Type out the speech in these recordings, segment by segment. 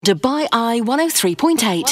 Dubai Eye 103.8.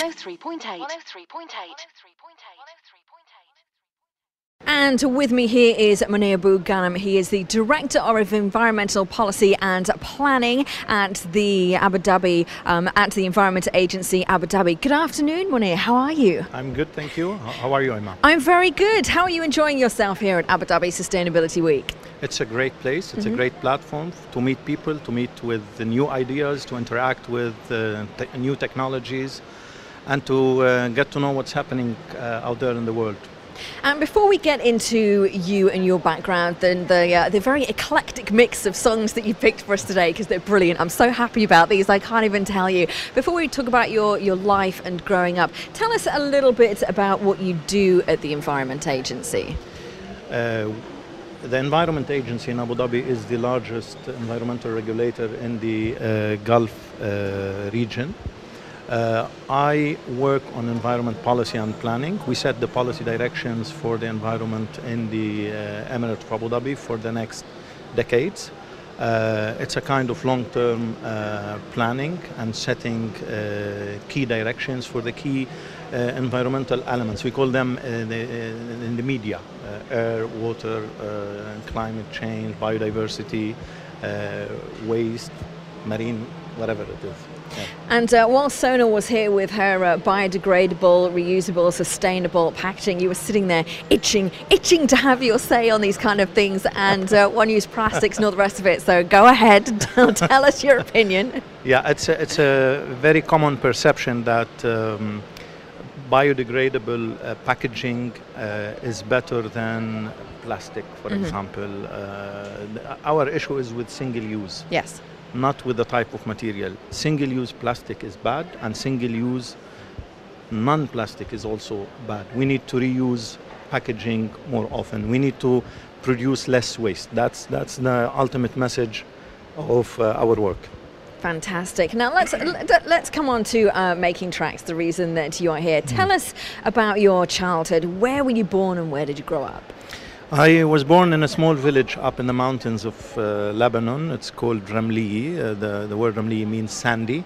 And with me here is Munir Bughanem. He is the Director of Environmental Policy and Planning at the Abu Dhabi, at the Environment Agency Abu Dhabi. Good afternoon, Munir. How are you? I'm good, thank you. How are you, Imam? I'm very good. How are you enjoying yourself here at Abu Dhabi Sustainability Week? It's a great place. It's a great platform to meet people, to meet with the new ideas, to interact with new technologies, and to get to know what's happening out there in the world. And before we get into you and your background, then the very eclectic mix of songs that you picked for us today, because they're brilliant. I'm so happy about these, I can't even tell you. Before we talk about your life and growing up, tell us a little bit about what you do at the Environment Agency. The Environment Agency in Abu Dhabi is the largest environmental regulator in the Gulf region. I work on environment policy and planning. We set the policy directions for the environment in the Emirate of Abu Dhabi for the next decades. It's a kind of long-term planning and setting key directions for the key environmental elements. We call them in the media, air, water, climate change, biodiversity, waste, marine, whatever it is. Yeah. And while Sona was here with her biodegradable, reusable, sustainable packaging, you were sitting there itching to have your say on these kind of things and one-use plastics and all the rest of it. So go ahead and tell us your opinion. Yeah, it's a very common perception that biodegradable packaging is better than plastic, for example. Our issue is with single use. Yes. Not with the type of material. Single-use plastic is bad, and single-use non-plastic is also bad. We need to reuse packaging more often. We need to produce less waste. That's the ultimate message of our work. Fantastic. Now let's come on to Making Tracks, the reason that you are here. Tell us about your childhood. Where were you born and where did you grow up? I was born in a small village up in the mountains of Lebanon. It's called Ramli. The word Ramli means sandy.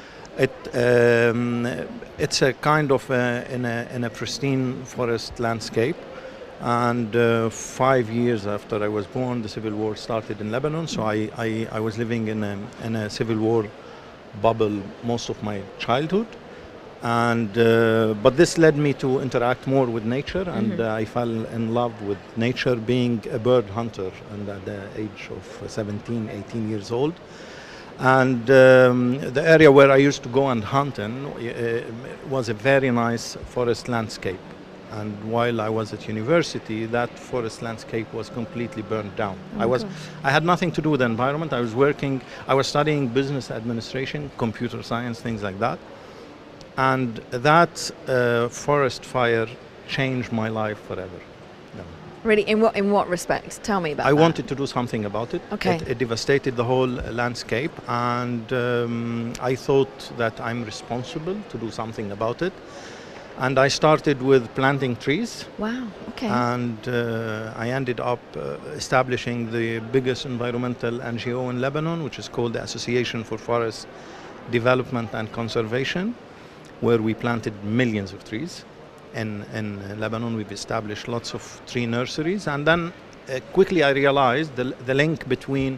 It's a kind of in a pristine forest landscape. And 5 years after I was born, the civil war started in Lebanon. So I was living in a civil war bubble most of my childhood. And but this led me to interact more with nature, and I fell in love with nature, being a bird hunter, and at the age of 17, 18 years old. And the area where I used to go and hunt in was a very nice forest landscape. And while I was at university, that forest landscape was completely burned down. I had nothing to do with the environment. I was studying business administration, computer science, things like that. And that forest fire changed my life forever. Yeah. Really, in what respects? Tell me about that. I wanted to do something about it. Okay. It devastated the whole landscape, and I thought that I'm responsible to do something about it. And I started with planting trees. Wow, okay. And I ended up establishing the biggest environmental NGO in Lebanon, which is called the Association for Forest Development and Conservation, where we planted millions of trees. In Lebanon, we've established lots of tree nurseries. And then quickly I realized the link between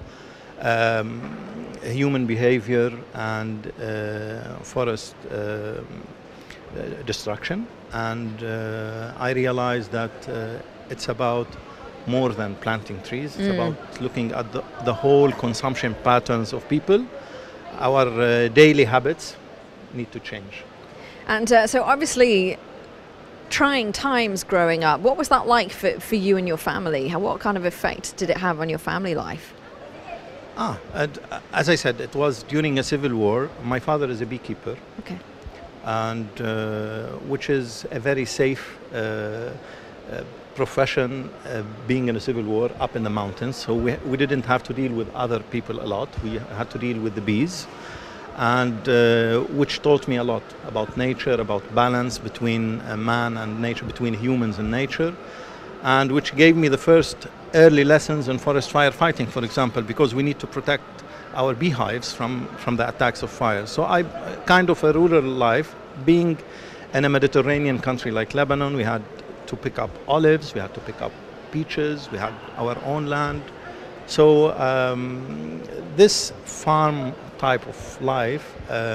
human behavior and forest destruction. And I realized that it's about more than planting trees. It's about looking at the whole consumption patterns of people. Our daily habits need to change. And so obviously, trying times growing up, what was that like for you and your family? What kind of effect did it have on your family life? As I said, it was during a civil war. My father is a beekeeper. Okay. And which is a very safe profession, being in a civil war up in the mountains. So we didn't have to deal with other people a lot. We had to deal with the bees. And which taught me a lot about nature, about balance between man and nature, between humans and nature, and which gave me the first early lessons in forest firefighting, for example, because we need to protect our beehives from the attacks of fire. So I kind of a rural life, being in a Mediterranean country like Lebanon. We had to pick up olives, we had to pick up peaches, we had our own land. So this farm type of life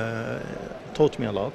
taught me a lot,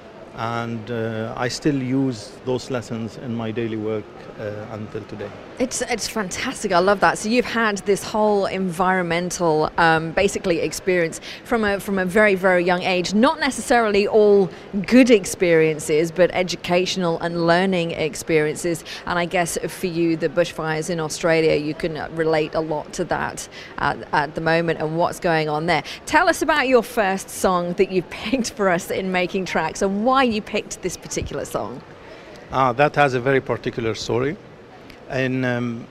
and I still use those lessons in my daily work until today. It's fantastic. I love that. So you've had this whole environmental basically experience from a very, very young age. Not necessarily all good experiences, but educational and learning experiences. And I guess for you, the bushfires in Australia, you can relate a lot to that at the moment and what's going on there. Tell us about your first song that you picked for us in Making Tracks and why you picked this particular song. That has a very particular story. And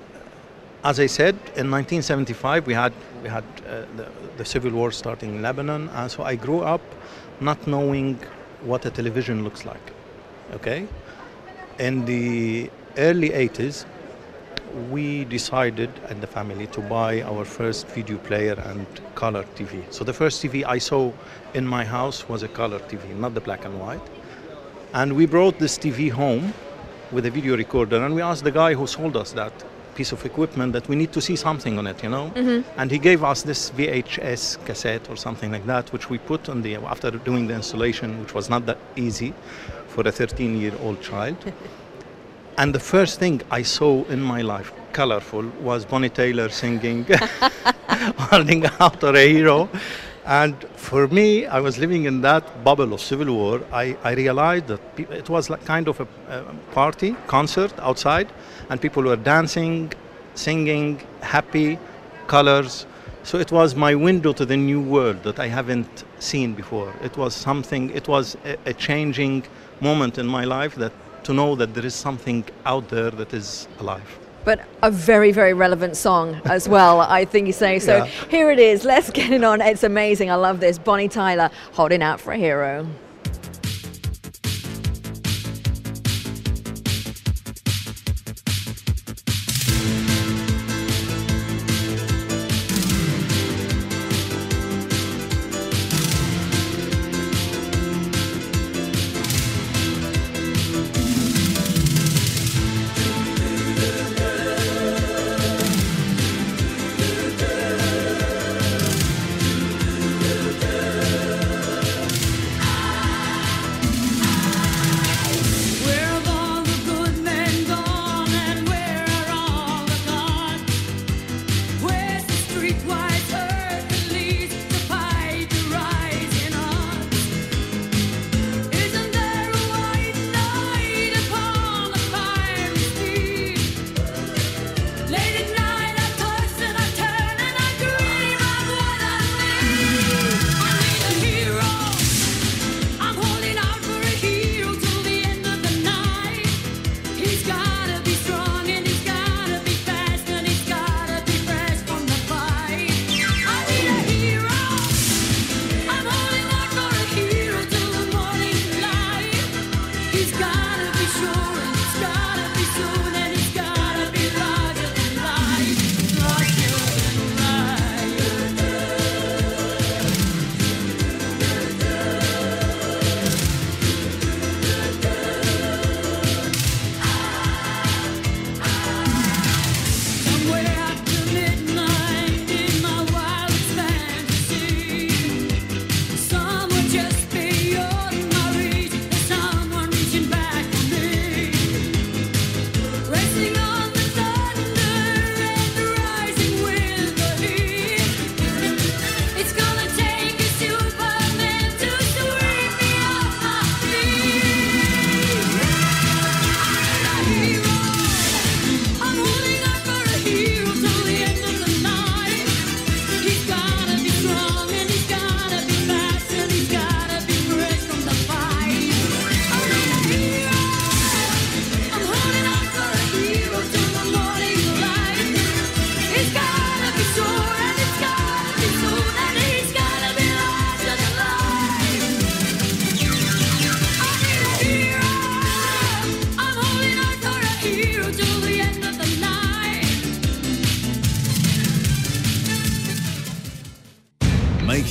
as I said, in 1975 we had the civil war starting in Lebanon, and so I grew up not knowing what a television looks like. Okay, in the early 80s, we decided in the family to buy our first video player and color TV. So the first TV I saw in my house was a color TV, not the black and white. And we brought this TV home with a video recorder, and we asked the guy who sold us that piece of equipment that we need to see something on it, you know. And he gave us this VHS cassette or something like that, which we put on the, after doing the installation, which was not that easy for a 13-year-old child. And the first thing I saw in my life, colorful, was Bonnie Tyler singing Holding Out or a Hero. And for me, I was living in that bubble of civil war. I realized that it was like kind of a party, concert outside, and people were dancing, singing, happy, colors. So it was my window to the new world that I haven't seen before. It was something, it was a changing moment in my life, that to know that there is something out there that is alive. But a very, very relevant song as well, I think you say. So Here it is. Let's get it on. It's amazing. I love this. Bonnie Tyler, Holding Out for a Hero.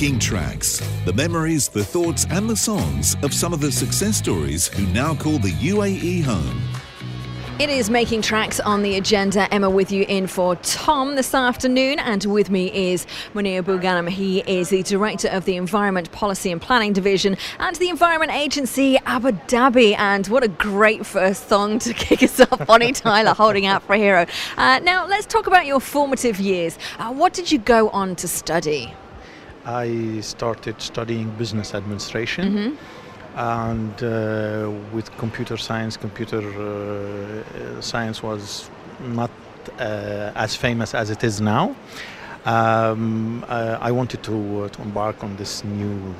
Making Tracks. The memories, the thoughts and the songs of some of the success stories who now call the UAE home. It is Making Tracks on the agenda. Emma with you in for Tom this afternoon, and with me is Munir Bouganam. He is the Director of the Environment Policy and Planning Division at the Environment Agency Abu Dhabi. And what a great first song to kick us off, Bonnie Tyler, Holding Out for a Hero. Now let's talk about your formative years. What did you go on to study? I started studying business administration. And with computer science was not as famous as it is now. I wanted to embark on this new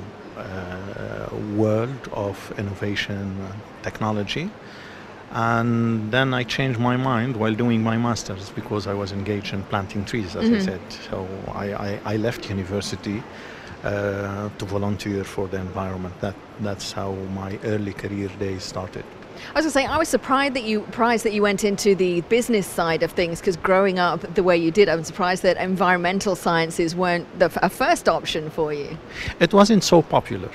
world of innovation and technology. And then I changed my mind while doing my master's because I was engaged in planting trees, as I said. So I left university to volunteer for the environment. That's how my early career days started. I was going to say, I was surprised that you went into the business side of things, because growing up the way you did, I'm surprised that environmental sciences weren't a first option for you. It wasn't so popular.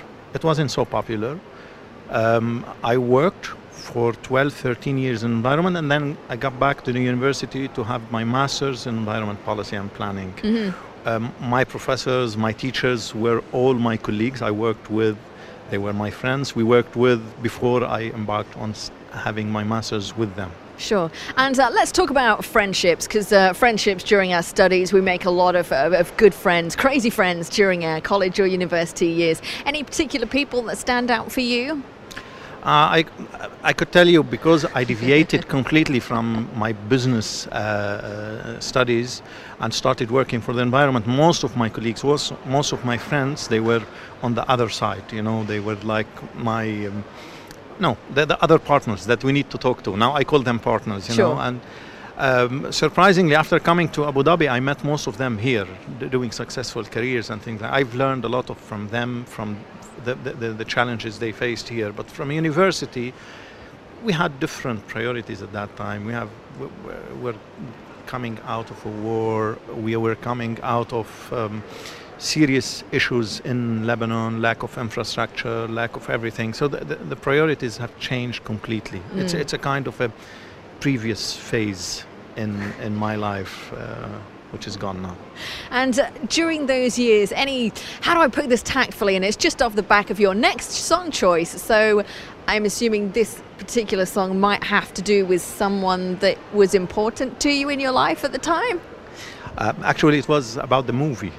I worked for 12, 13 years in environment, and then I got back to the university to have my master's in environment policy and planning. My professors, my teachers were all my colleagues I worked with. They were my friends. We worked with before I embarked on having my master's with them. Sure. And let's talk about friendships, because friendships during our studies, we make a lot of good friends, crazy friends during our college or university years. Any particular people that stand out for you? I could tell you, because I deviated completely from my business studies and started working for the environment. Most of my colleagues, most of my friends, they were on the other side. You know, they were like my the other partners that we need to talk to. Now I call them partners. You know, and surprisingly, after coming to Abu Dhabi, I met most of them here, doing successful careers and things. I've learned a lot from them, from the challenges they faced here. But from university, we had different priorities at that time. We're coming out of a war. We were coming out of serious issues in Lebanon, lack of infrastructure, lack of everything. So the priorities have changed completely. It's a kind of a previous phase in my life, which is gone now. And during those years, how do I put this tactfully? And it's just off the back of your next song choice. So I'm assuming this particular song might have to do with someone that was important to you in your life at the time? Actually, it was about the movie.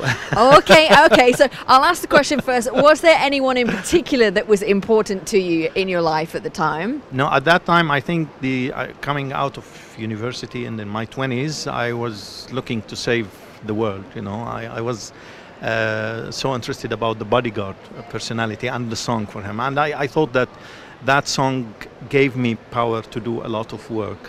Okay. So I'll ask the question first. Was there anyone in particular that was important to you in your life at the time? No, at that time, I think coming out of university and in my 20s, I was looking to save the world. You know, I was so interested about the Bodyguard personality and the song for him, and I thought that song gave me power to do a lot of work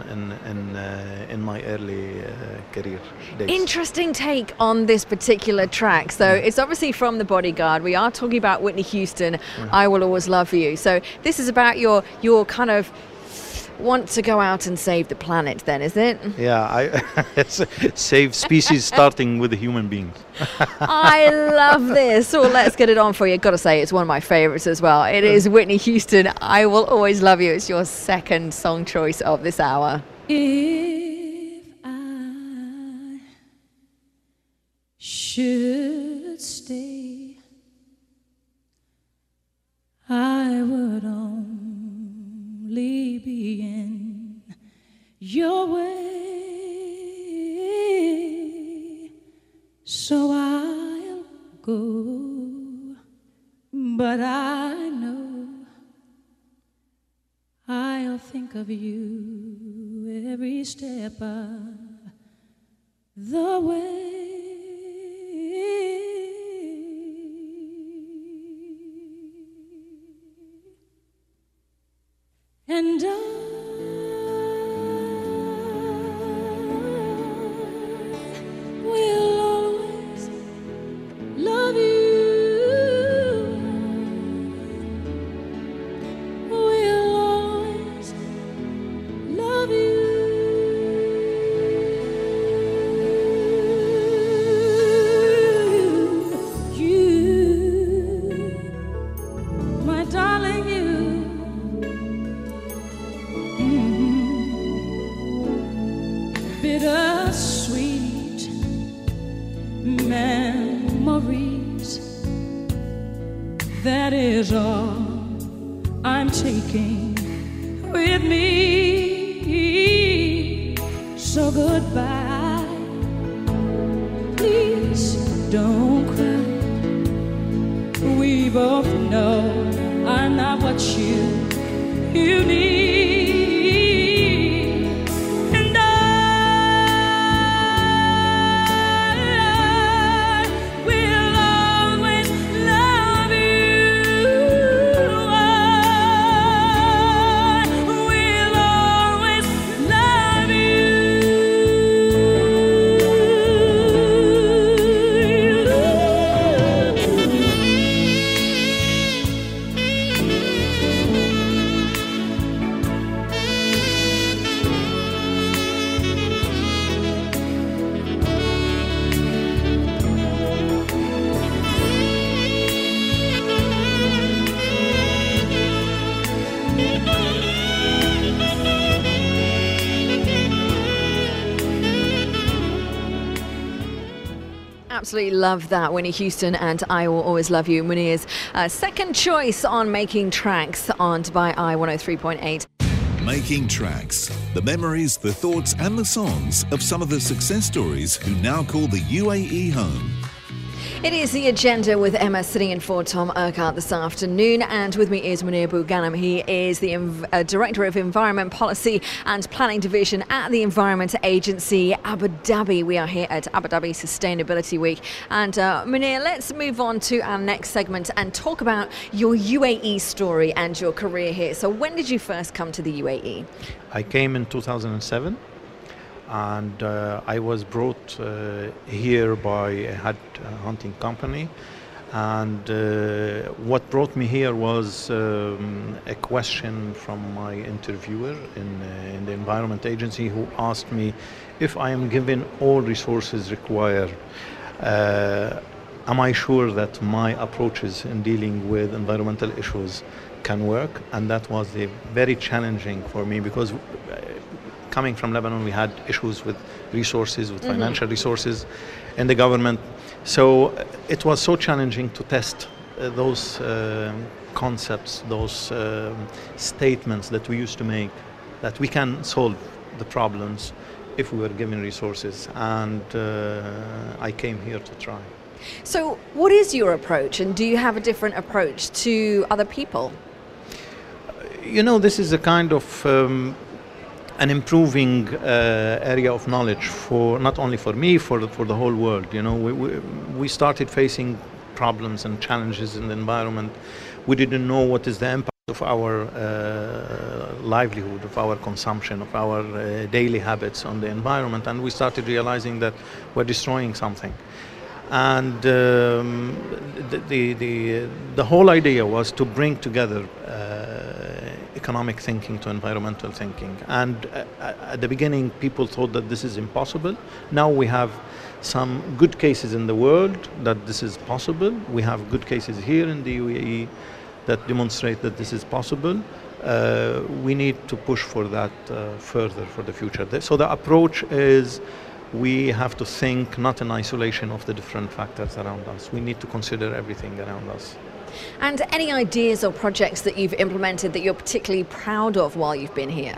in my early career days. Interesting take on this particular track. So it's obviously from The Bodyguard. We are talking about Whitney Houston, I Will Always Love You. So this is about your kind of want to go out and save the planet then, is it? Yeah, save species starting with the human beings. I love this. So let's get it on for you. Got to say, it's one of my favorites as well. It is Whitney Houston, I Will Always Love You. It's your second song choice of this hour. If I should stay, I would only be in your way, so I'll go, but I know I'll think of you every step of the way. And I will always love you. Will always love you. that is all I'm taking with me. So goodbye, please don't cry. We both know I'm not what you need, and I will always love you. I will always love Absolutely love that, Winnie Houston and I Will Always Love You. Munir's second choice on Making Tracks on Dubai Eye 103.8. Making Tracks. The memories, the thoughts and the songs of some of the success stories who now call the UAE home. It is the agenda with Emma sitting in for Tom Urquhart this afternoon, and with me is Munir Bughanem. He is the Director of Environment Policy and Planning Division at the Environment Agency Abu Dhabi. We are here at Abu Dhabi Sustainability Week. And Munir, let's move on to our next segment and talk about your UAE story and your career here. So when did you first come to the UAE? I came in 2007. And I was brought here by a hunting company, and what brought me here was a question from my interviewer in the Environment Agency, who asked me if I am given all resources required, am I sure that my approaches in dealing with environmental issues can work? And that was very challenging for me, because coming from Lebanon, we had issues with resources, with financial resources in the government. So it was so challenging to test those concepts, those statements that we used to make, that we can solve the problems if we were given resources. And I came here to try. So what is your approach, and do you have a different approach to other people? You know, this is a kind of an improving area of knowledge, for not only for me, for the whole world. You know, we started facing problems and challenges in the environment. We didn't know what is the impact of our livelihood, of our consumption, of our daily habits on the environment, and we started realizing that we're destroying something. And the whole idea was to bring together economic thinking to environmental thinking. And at the beginning, people thought that this is impossible. Now we have some good cases in the world that this is possible. We have good cases here in the UAE that demonstrate that this is possible. We need to push for that further for the future. So the approach is, we have to think not in isolation of the different factors around us. We need to consider everything around us. And any ideas or projects that you've implemented that you're particularly proud of while you've been here?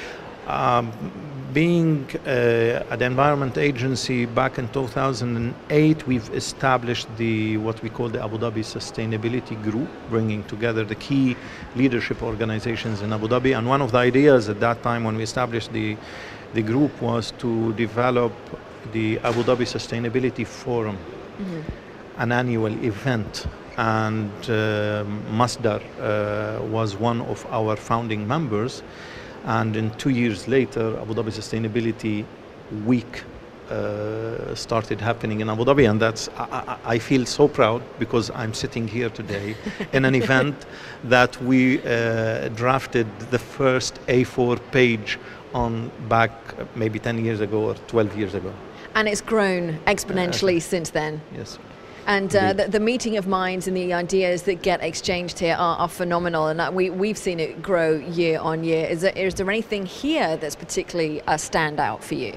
Being at the Environment Agency back in 2008, we've established what we call the Abu Dhabi Sustainability Group, bringing together the key leadership organizations in Abu Dhabi. And one of the ideas at that time when we established the group was to develop the Abu Dhabi Sustainability Forum, an annual event. And Masdar was one of our founding members. And in 2 years later, Abu Dhabi Sustainability Week started happening in Abu Dhabi. And that's, I feel so proud, because I'm sitting here today in an event that we drafted the first A4 page on back maybe 10 years ago or 12 years ago. And it's grown exponentially since then. Yes. And the meeting of minds and the ideas that get exchanged here are phenomenal, and we've seen it grow year on year. Is there anything here that's particularly a standout for you?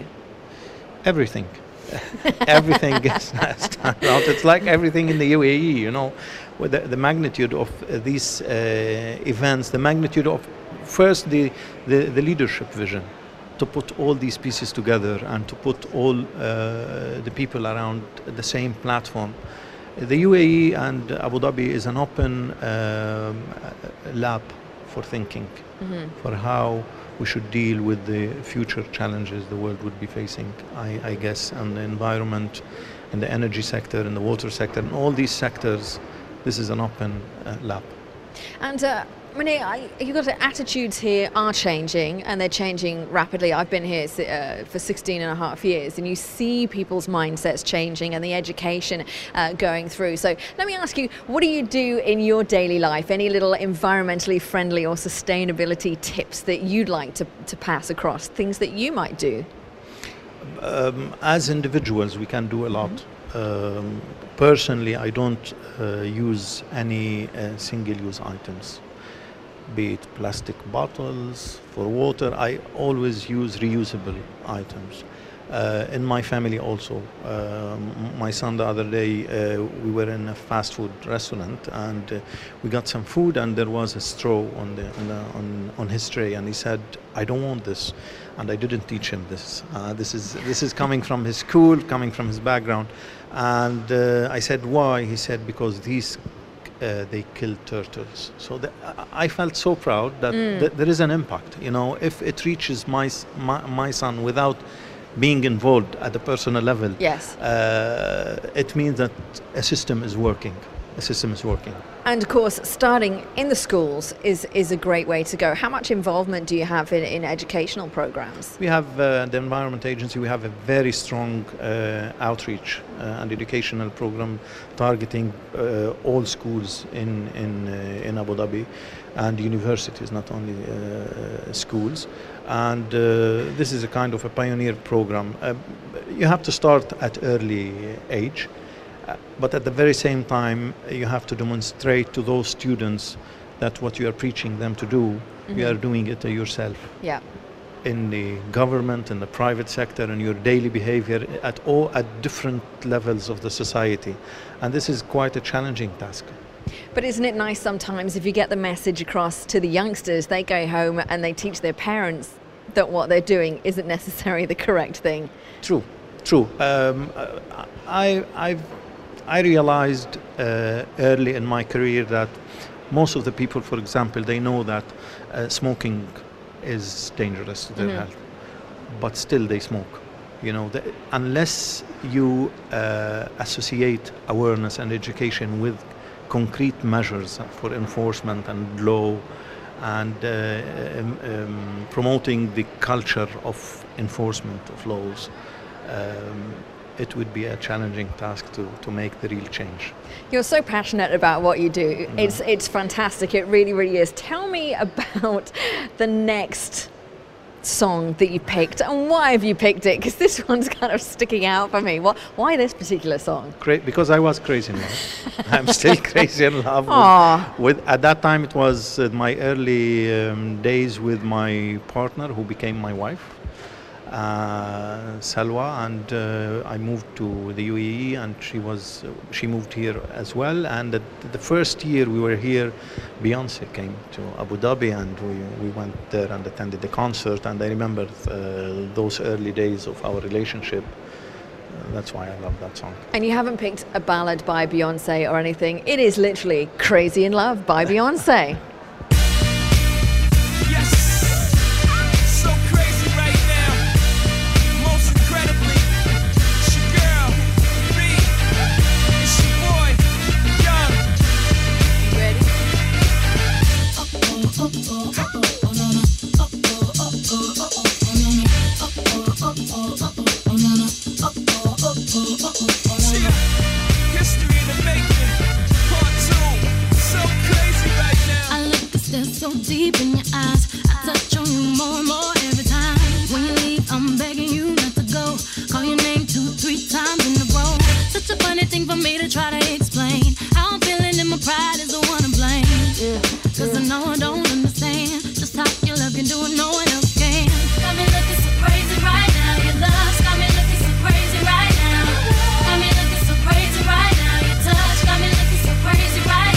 Everything. Everything is standout. It's like everything in the UAE, you know. with the magnitude of these events, the magnitude of first the leadership vision, to put all these pieces together and to put all the people around the same platform. The UAE and Abu Dhabi is an open lab for thinking, for how we should deal with the future challenges the world would be facing, I guess, and the environment, in the energy sector, in the water sector, in all these sectors. This is an open lab. And Munir, you've got the attitudes here are changing, and they're changing rapidly. I've been here for 16 and a half years, and you see people's mindsets changing and the education going through. So let me ask you, what do you do in your daily life? Any little environmentally friendly or sustainability tips that you'd like to pass across, things that you might do? As individuals, we can do a lot. Personally, I don't use any single-use items, be it plastic bottles for water. I always use reusable items. In my family also, my son the other day, we were in a fast food restaurant and we got some food and there was a straw on his tray, and he said, "I don't want this," and I didn't teach him this. This is coming from his school, coming from his background, and I said, "Why?" He said, "Because these they kill turtles." So I felt so proud that there is an impact. You know, if it reaches my son without being involved at the personal level, Yes. It means that a system is working. A system is working. And of course, starting in the schools is a great way to go. How much involvement do you have in educational programs? We have the Environment Agency. We have a very strong outreach and educational program targeting all schools in Abu Dhabi and universities, not only schools. And this is a kind of a pioneer program. You have to start at early age. But at the very same time, you have to demonstrate to those students that what you are preaching them to do, you are doing it yourself. Yeah. In the government, in the private sector, in your daily behavior, at different levels of the society. And this is quite a challenging task. But isn't it nice sometimes if you get the message across to the youngsters, they go home and they teach their parents that what they're doing isn't necessarily the correct thing? True. I realized early in my career that most of the people, for example, they know that smoking is dangerous to their health, but still they smoke. You know, unless you associate awareness and education with concrete measures for enforcement and law and promoting the culture of enforcement of laws, it would be a challenging task to make the real change. You're so passionate about what you do. It's fantastic. It really, really is. Tell me about the next song that you picked, and why have you picked it? Because this one's kind of sticking out for me. Why this particular song? Because I was crazy in love. I'm still crazy in love. With at that time, it was my early days with my partner, who became my wife, Salwa, and I moved to the UAE, and she moved here as well. And the first year we were here, Beyonce came to Abu Dhabi, and we went there and attended the concert. And I remember those early days of our relationship. That's why I love that song. And you haven't picked a ballad by Beyonce or anything. It is literally Crazy in Love by Beyonce. So deep in your eyes, I touch on you more and more every time. When you leave, I'm begging you not to go. Call your name 2-3 times in a row. Such a funny thing for me to try to explain. How I'm feeling and my pride is the one to blame. Cause I know I don't understand just how your love can do it, no one else can. Got me looking so crazy right now. Your love's got me looking so crazy right now. Got me looking so crazy right now. Your touch got me looking so crazy right now.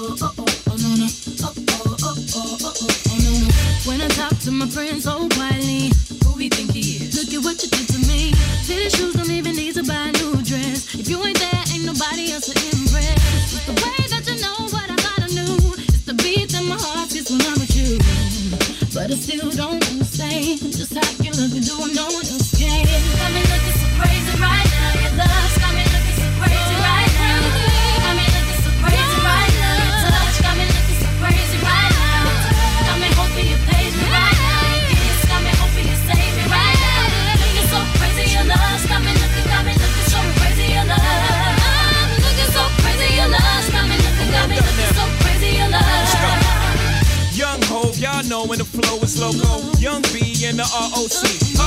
When I talk to my friends so quietly, who we think he is? Look at what you did to me. Fitted shoes don't even need to buy a new dress. If you ain't there, ain't nobody else to impress. It's the way that you know what I thought I knew. It's the beat that my heart gets when I'm with you. But I still don't understand just how you look and do no one else can. Got me looking so crazy right now. Your love's got me looking so crazy right now. Got me looking so crazy right now. Your touch got me looking so crazy right now. Got me hoping you page me right now. Your kiss got me hoping you save me right now. Looking so crazy, your love's got me looking so crazy, your love. I'm looking so crazy, your love's got me looking so crazy, your love. Young Hov, y'all know when the flow is loco. Young B and the ROC.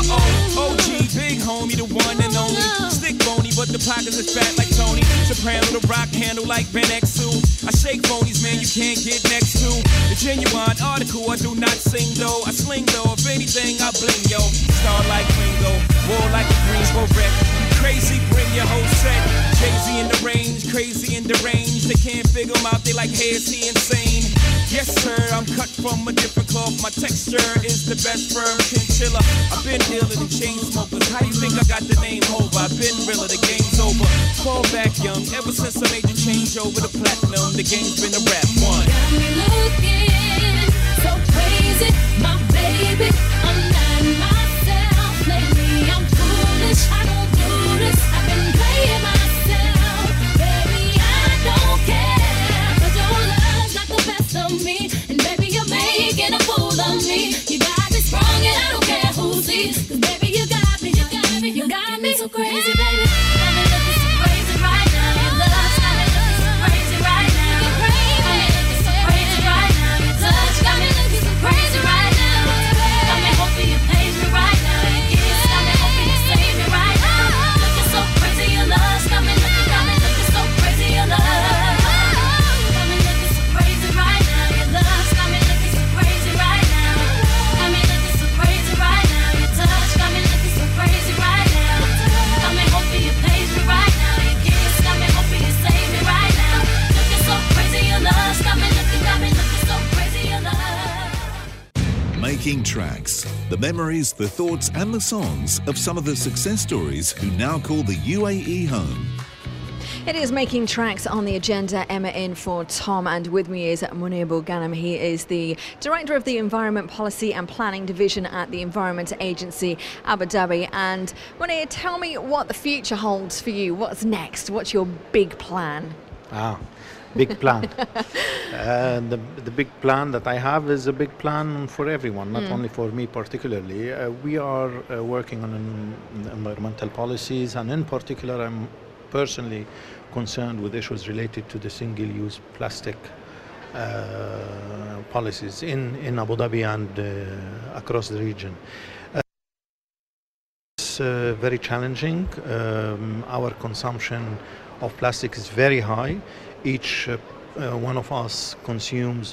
OG, big homie, the one and only. Stick bony, but the pockets is fat like Tony. Soprano, the rock handle like Ben X2. I shake phonies, man, you can't get next to. The genuine article, I do not sing though. I sling though, if anything, I bling yo. Star like Ringo, war like a Greensboro wreck. Crazy, bring your whole set. Jay-Z in the range, crazy in the range. They can't figure him out, they like, hey, is he insane? Yes, sir, I'm cut from a different cloth. My texture is the best firm chinchilla. I've been dealing in chain smokers. How you think I got the name Hov? I've been realer, the game's over. Fall back young, ever since I made the change over to platinum, the game's been a rap one. Got me looking so crazy, my baby. I'm not myself lately. I'm foolish, I don't do this. I've been playing myself, baby. I don't care, 'cause your love's not the best of me, and baby you're making a fool of me. You got me sprung and I don't care who sees, 'cause baby you got me so crazy, baby. Got me looking so crazy right now. Your love's got me looking so crazy right now. Got me looking so crazy right now. Your touch got me looking so crazy right now. Got me hoping you page me right now. Your kiss got me hoping you save me right now. Looking so crazy, your love's got me looking so crazy, your love. Got me looking so crazy right now. Your love's got me looking so crazy right now. Got me looking so crazy right now. Your touch got me looking so crazy right now. Got me hoping you page me right now. Your kiss got me hoping you save me right now. Looking so crazy, your love's got me looking so crazy, your love. Making Tracks. The memories, the thoughts and the songs of some of the success stories who now call the UAE home. It is Making Tracks on the agenda. Emma in for Tom, and with me is Munir Ghanem. He is the Director of the Environment Policy and Planning Division at the Environment Agency Abu Dhabi. And Munir, tell me what the future holds for you. What's next? What's your big plan? Big plan. The big plan that I have is a big plan for everyone, not only for me particularly. We are working on environmental policies, and in particular I'm personally concerned with issues related to the single-use plastic policies in Abu Dhabi and across the region. It's very challenging. Our consumption of plastic is very high. Each one of us consumes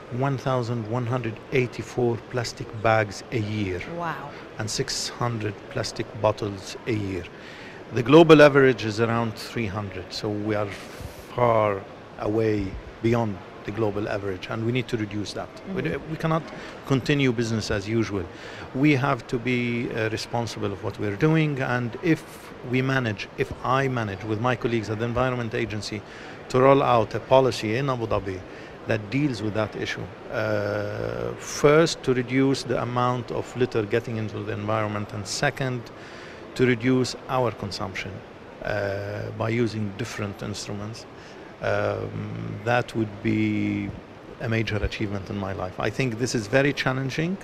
1,184 plastic bags a year. Wow. And 600 plastic bottles a year. The global average is around 300, so we are far away beyond the global average, and we need to reduce that. We cannot continue business as usual. We have to be responsible of what we're doing, and if I manage with my colleagues at the Environment Agency to roll out a policy in Abu Dhabi that deals with that issue. First, to reduce the amount of litter getting into the environment, and second, to reduce our consumption by using different instruments. That would be a major achievement in my life. I think this is very challenging.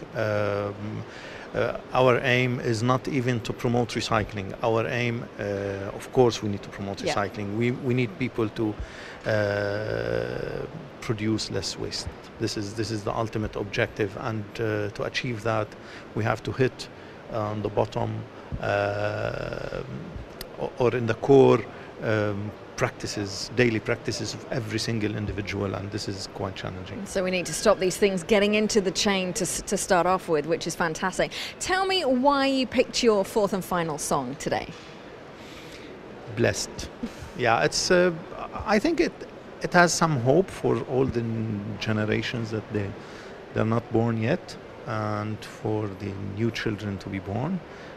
Our aim is not even to promote recycling. Our aim, of course, we need to promote recycling. We need people to produce less waste. This is the ultimate objective, and to achieve that, we have to hit on the bottom or in the core daily practices of every single individual, and this is quite challenging. So we need to stop these things getting into the chain to start off with, which is fantastic. Tell me why you picked your fourth and final song today. Blessed. Yeah, it's. I think it has some hope for all the generations that they're not born yet, and for the new children to be born.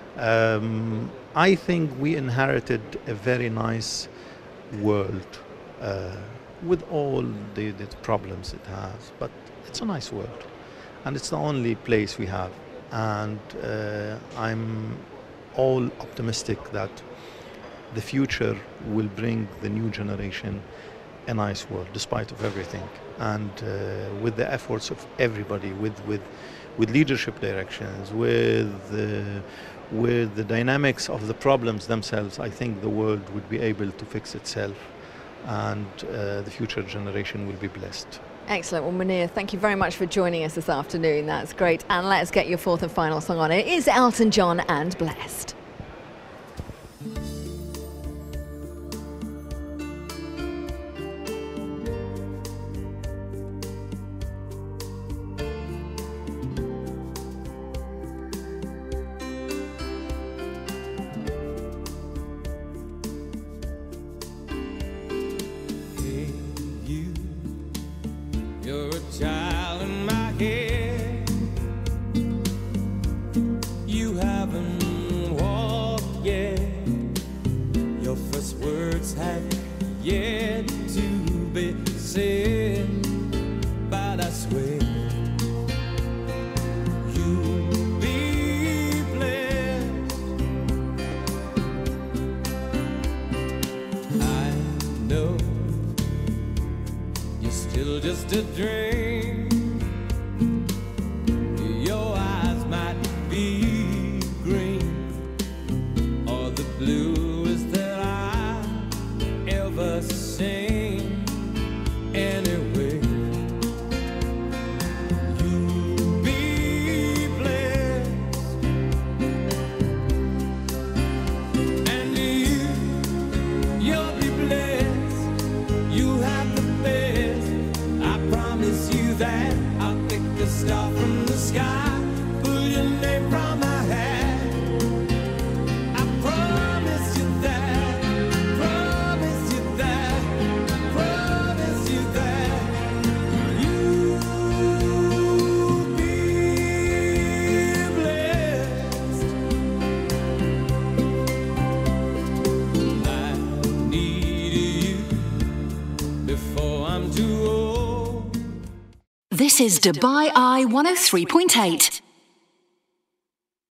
I think we inherited a very nice world with all the problems it has, but it's a nice world, and it's the only place we have. And I'm all optimistic that the future will bring the new generation a nice world, despite of everything. And with the efforts of everybody, with leadership directions, with the dynamics of the problems themselves, I think the world would be able to fix itself, and the future generation will be blessed. Excellent. Well, Munir, thank you very much for joining us this afternoon. That's great. And let's get your fourth and final song on. It is Elton John and Blessed. You're a child in my head. You haven't walked yet. Your first words have yet to be said. But I swear you'll be blessed. I know you're still just a dream. Your eyes might be green, or the bluest that I've ever seen. Anyway, you'll be blessed, and you'll be blessed. You have the best. I promise you that. I'll pick a star from the sky, pull your name from my hat. I promise you that. Promise you that. Promise you that. You'll be blessed. I need you before I'm too old. This is Dubai Eye 103.8.